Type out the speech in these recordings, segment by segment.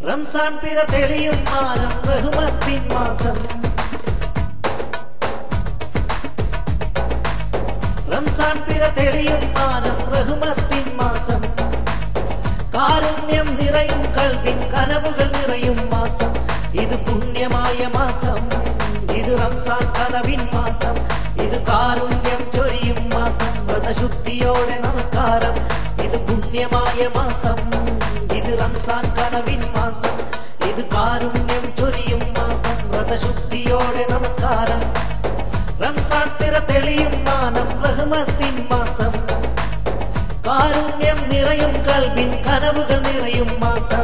റംസാൻ പിറ തെളിയും മാനം റഹ്മത്തിൻ മാസം. റംസാൻ പിറ തെളിയും മാനം റഹ്മത്തിൻ മാസം. കാരുണ്യം നിറയും കൽവിൻ കനവുകൾ നിറയും മാസം. ഇത് പുണ്യമായ മാസം, ഇത് റംസാൻ കനവിൻ മാസം. ഇത് കാരുണ്യം ചൊരിയും മാസം, വ്രതശുദ്ധിയോടെ നമസ്കാരം. ഇത് പുണ്യമായ മാസം, ഇത് റംസാൻ കനവിൻ മാസം. ഇത് കാരുണ്യം ചൊരിയും മാസം, വ്രതശുദ്ധിയോടെ നമസ്കാരം. റംസാൻ പിറ തെളിയും മാനം റഹ്മത്തിൻ മാസം. കാരുണ്യം നിറയും കൽവിൻ കനവുകൾ നിറയും മാസം.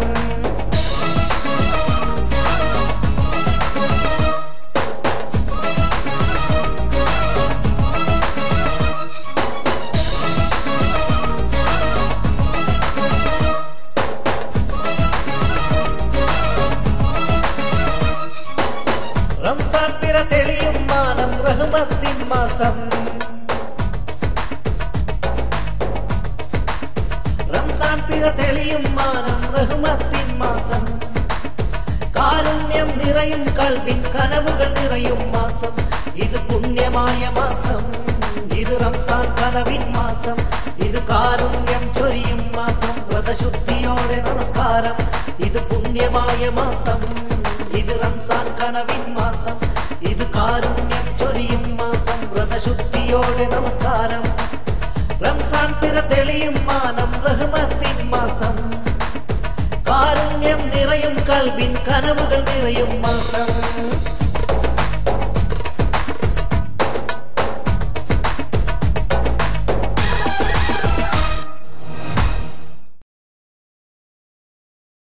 റംസാൻ പിറ തെളിയും മാനം റഹ്മത്തിൻ മാസം. റംസാൻ പിറ തെളിയും മാനം റഹ്മത്തിൻ മാസം. കാരുണ്യം നിറയും കൽവിൻ കനവുകൾ നിറയും മാസം. ഇത് പുണ്യമായ മാസം, ഇത് റംസാൻ കനവിൻ മാസം. ഇത് കാരുണ്യം ചൊരിയും മാസം, വ്രതശുദ്ധിയോടെ നമസ്കാരം. ഇത് പുണ്യമായ മാസം, ഇത് റംസാൻ കനവിൻ മാസം. ഇത് കാരുണ്യം ചൊരിയും മാസം, വ്രതശുദ്ധിയോടെ നമസ്കാരം. റംസാൻ പിറ തെളിയും മാനം റഹ്മത്തിൻ മാസം. കാരുണ്യം നിറയും കൽവിൻ കനവുകൾ നിറയും മാസം.